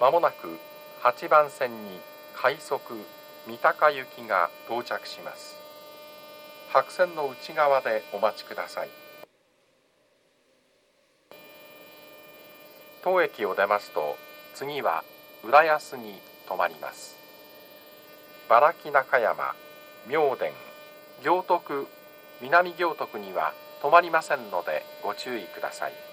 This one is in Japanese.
まもなく8番線に快速三鷹行きが到着します。白線の内側でお待ちください。当駅を出ますと、次は浦安に停まります。原木中山、妙典、行徳、南行徳には止まりませんのでご注意ください。